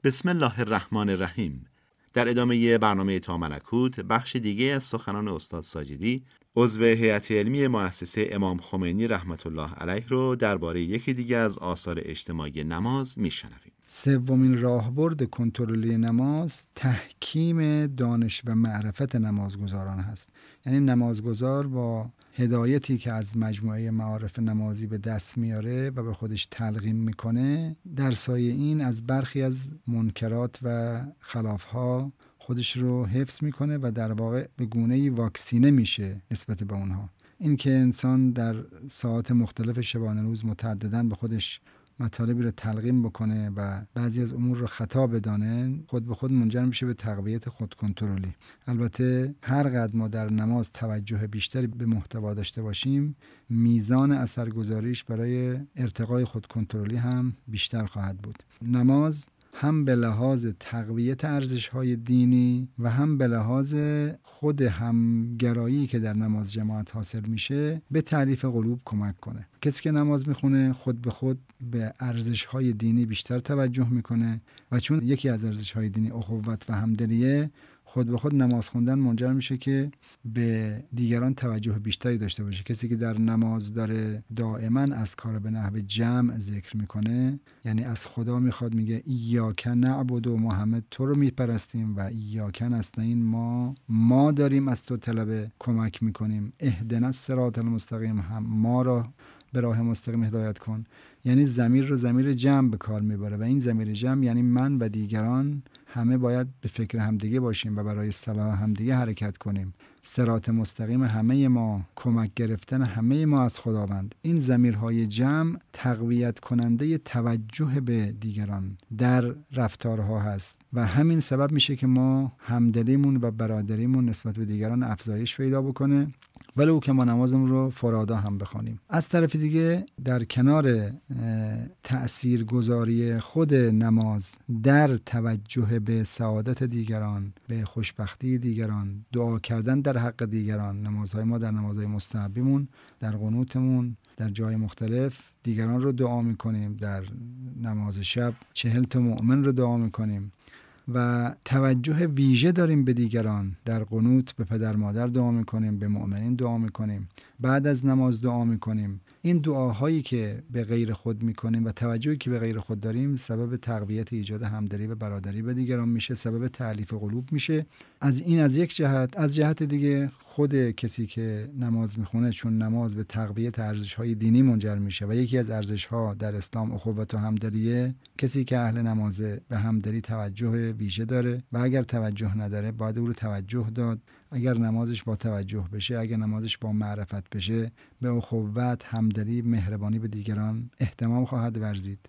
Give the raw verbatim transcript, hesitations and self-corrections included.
بسم الله الرحمن الرحیم. در ادامه برنامه تا ملکوت، بخش دیگه از سخنان استاد ساجدی، عضو هیئت علمی مؤسسه امام خمینی رحمت الله علیه رو درباره یکی دیگه از آثار اجتماعی نماز میشنویم. سومین راهبرد کنترلی نماز تحکیم دانش و معرفت نمازگزاران هست. یعنی نمازگزار با هدایتی که از مجموعه معارف نمازی به دست میاره و به خودش تلقین میکنه، در سایه این از برخی از منکرات و خلافها خودش رو حفظ میکنه و در واقع به گونه‌ای واکسینه میشه نسبت به اونها. این که انسان در ساعات مختلف شبانه روز متعدداً به خودش مطالبی رو تلقین بکنه و بعضی از امور رو خطا بدانه، خود به خود منجر میشه به تقویت خودکنترلی. البته هر قدر ما در نماز توجه بیشتری به محتوا داشته باشیم، میزان اثرگذاریش برای ارتقای خودکنترلی هم بیشتر خواهد بود. نماز هم به لحاظ تقویت ارزش‌های دینی و هم به لحاظ خود همگرایی که در نماز جماعت حاصل میشه به تألیف قلوب کمک کنه. کسی که نماز میخونه خود به خود به ارزش‌های دینی بیشتر توجه میکنه و چون یکی از ارزش‌های دینی اخوت و همدلیه، خود به خود نماز خوندن منجر میشه که به دیگران توجه بیشتری داشته باشه. کسی که در نماز داره دائما از کار به نحو جمع ذکر میکنه، یعنی از خدا میخواد، میگه ایاک نعبد و محمد تو رو میپرستیم و ایاک نستعین، ما ما داریم از تو طلب کمک میکنیم، اهدنا الصراط المستقیم، هم ما را به راه مستقیم هدایت کن. یعنی ضمیر رو ضمیر جمع به کار میبره و این ضمیر جمع یعنی من و دیگران همه باید به فکر همدیگه باشیم و برای صلاح همدیگه حرکت کنیم. صراط مستقیم همه ما، کمک گرفتن همه ما از خداوند. این ضمیرهای جمع تقویت کننده توجه به دیگران در رفتارها هست و همین سبب میشه که ما همدلیمون و برادریمون نسبت به دیگران افزایش پیدا بکنه، ولو که ما نمازمون رو فرادا هم بخوانیم. از طرف دیگه در کنار تأثیرگذاری خود نماز در توجه به سعادت دیگران، به خوشبختی دیگران، دعا کردن در حق دیگران، نمازهای ما در نمازهای مستحبیمون، در قنوتمون، در جای مختلف دیگران رو دعا میکنیم، در نماز شب چهل تا مؤمن رو دعا میکنیم و توجه ویژه داریم به دیگران. در قنوت به پدر مادر دعا میکنیم، به مؤمنین دعا میکنیم، بعد از نماز دعا میکنیم. این دعاهایی که به غیر خود میکنیم و توجهی که به غیر خود داریم سبب تقویت ایجاد همدلی و برادری به دیگران میشه، سبب تألیف قلوب میشه. از این از یک جهت. از جهت دیگه خود کسی که نماز میخونه، چون نماز به تقویت ارزش‌های دینی منجر میشه و یکی از ارزش‌ها در اسلام اخوت و همدلیه، کسی که اهل نمازه به همدلی توجه ویژه داره و اگر توجه نداره باید او رو توجه داد. اگر نمازش با توجه بشه، اگر نمازش با معرفت بشه، به اخوت، همدلی، مهربانی به دیگران اهتمام خواهد ورزید.